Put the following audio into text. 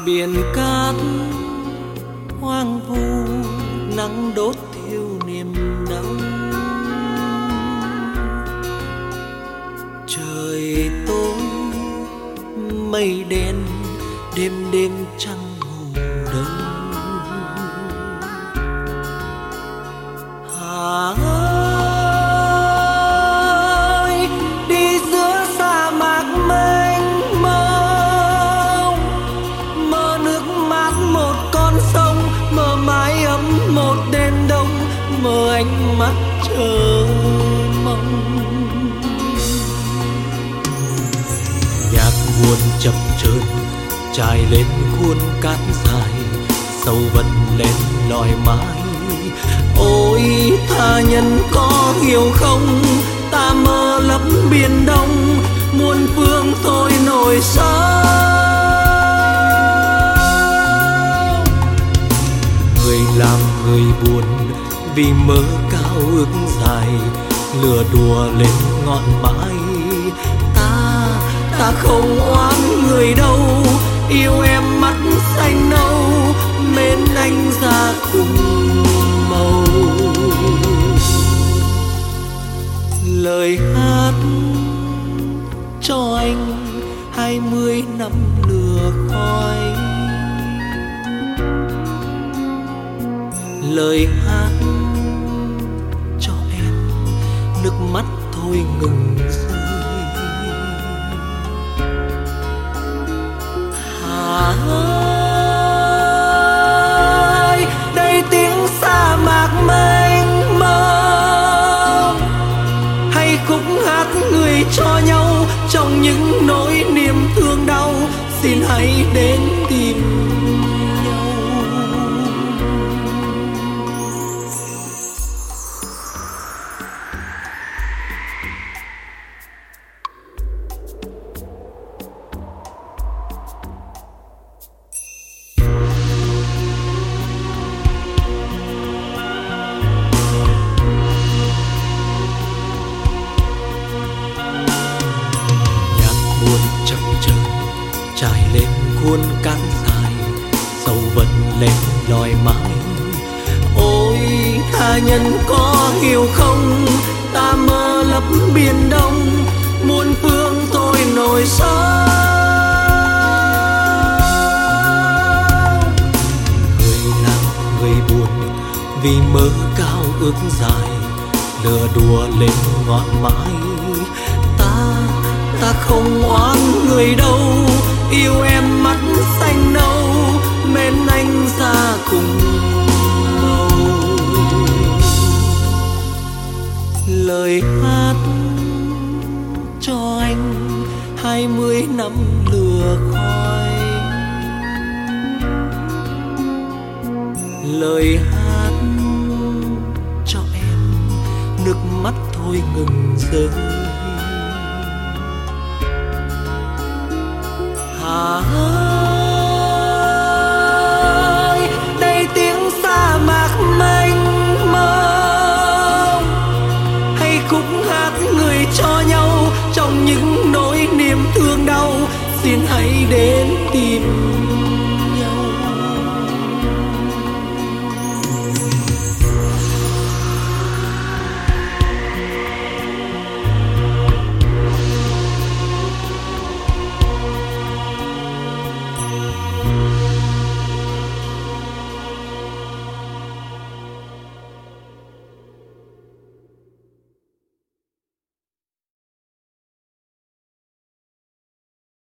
Biển cát hoang vu, nắng đốt thiêu niềm đau. Trời tối mây đen, đêm đêm trăng ngủ đâu. Hà ơi, đi giữa sa mạc mênh mông, mơ nước mát một con sông, mơ mái ấm một đêm đông, mơ ánh mắt chờ mong. Nhạc buồn chập chờn trải lên khuôn cát dài, sâu vẫn lên lỏi mãi. Ôi tha nhân có hiểu không, ta mơ lấp biển đông, muôn phương thôi nổi sao. Người làm người buồn vì mơ cao ước dài, lừa đùa lên ngọn mãi. Ta không oán người đâu, yêu em mắt xanh nâu, mến anh ra cùng màu. Lời hát cho anh 20 năm lửa khói. Lời hát cho em nước mắt thôi ngừng rơi. Hà ơi, đây tiếng sa mạc mênh mông, hay khúc hát người cho nhau trong những nỗi niềm thương đau. Xin hãy đến tìm nhau. Trải lên khuôn cát dài, sâu vẫn lên lòi mãi. Ôi tha nhân có hiểu không, ta mơ lấp biển đông, muôn phương thôi nổi sao. Người làm người buồn vì mơ cao ước dài, lừa đùa lên ngọn mãi. Ta không oán người đâu, yêu em mắt xanh nâu, mến anh ra cùng màu. Lời hát cho anh 20 năm lửa khói. Lời hát cho em nước mắt thôi ngừng rơi. Hà ơi, đây tiếng sa mạc mênh mông, hay khúc hát người cho nhau trong những nỗi niềm thương đau. Xin hãy đến